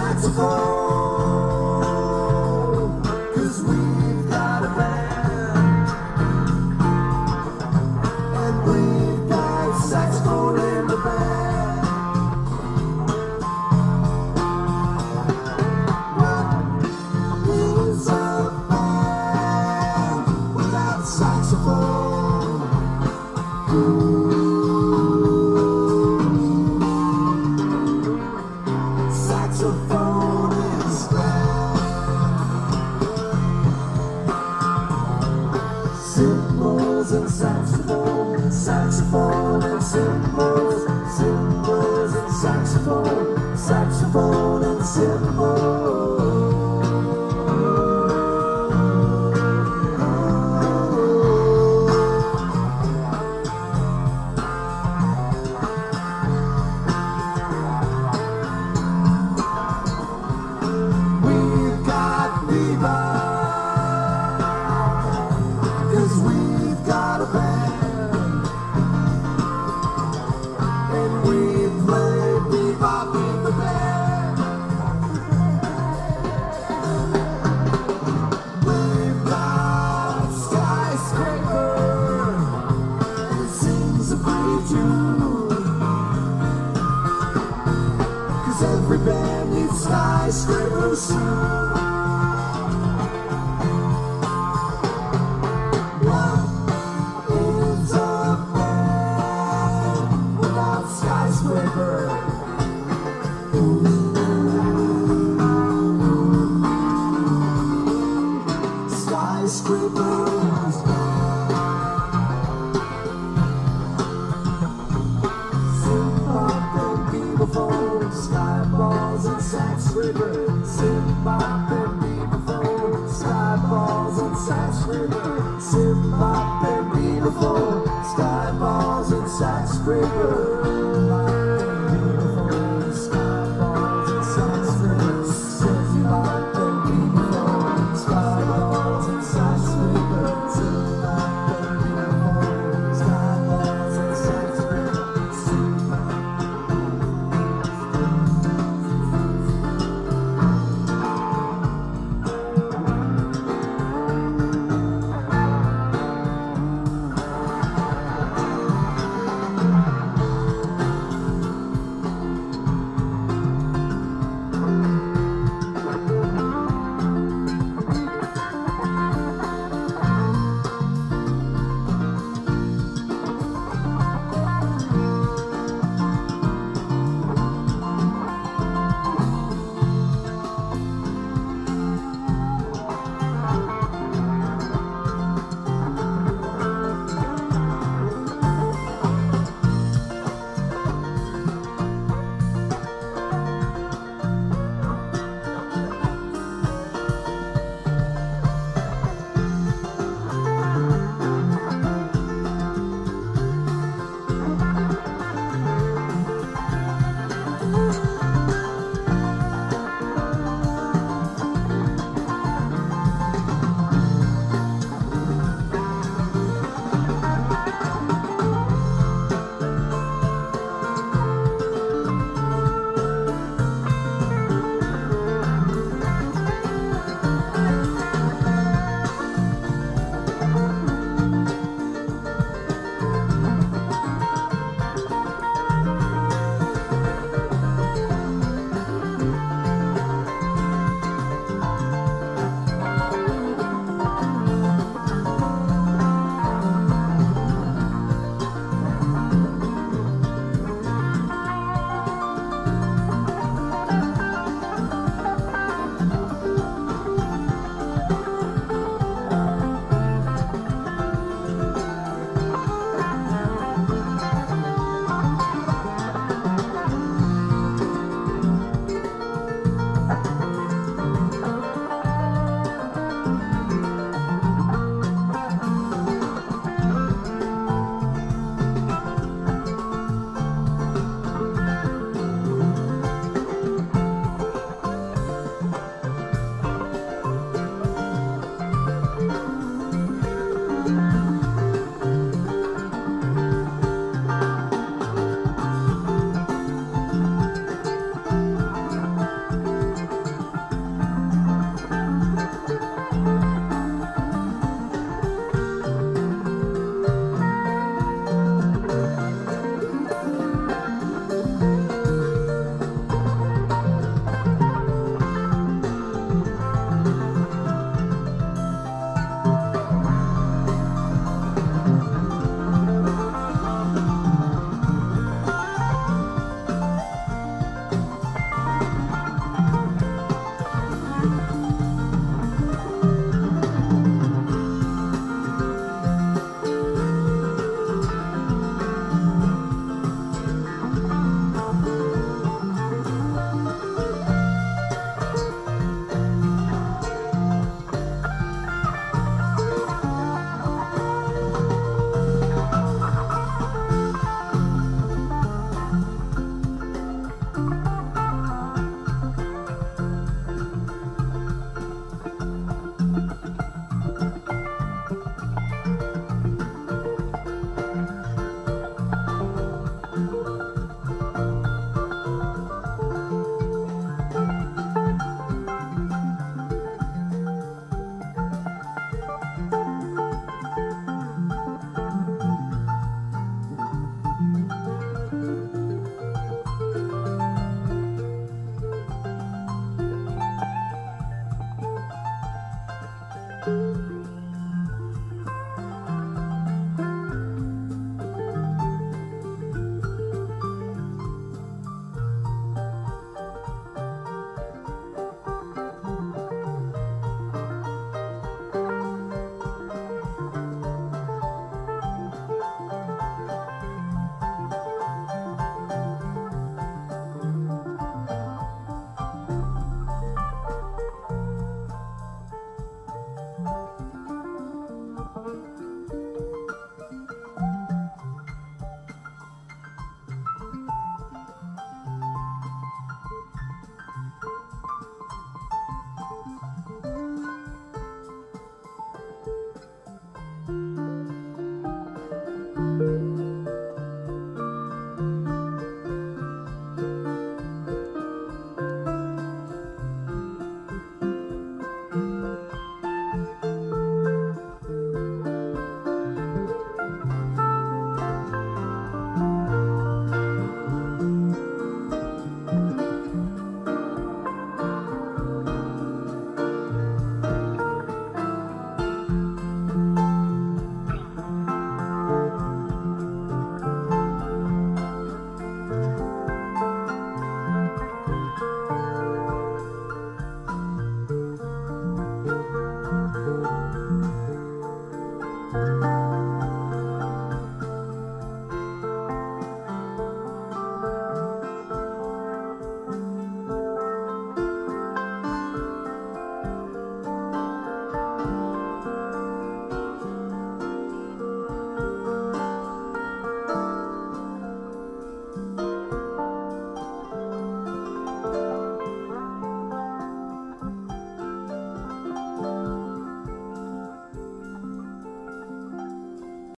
saxophone, 'cause we've got a band, and we've got saxophone in the band. What is a band without saxophone? Saxophone is cymbals and saxophone, saxophone and cymbals, cymbals and saxophone, saxophone and cymbals. We've got bebop, 'cause we've got a band, and we play bebop in the band. We've got Skyscraper, who sings a pretty tune, 'cause every band needs skyscrapers soon. What is a band without skyscraper? Skyscrapers. Zimbop and beaverphone, skyballs and sax river. Zimbop and beaverphone, skyballs and sax river. Zimbop and beaverphone, skyballs and sax river. Skyballs and sax river. Zimbop and beaverphone, skyballs and sax river. Zimbop and beaverphone, skyballs and sax river.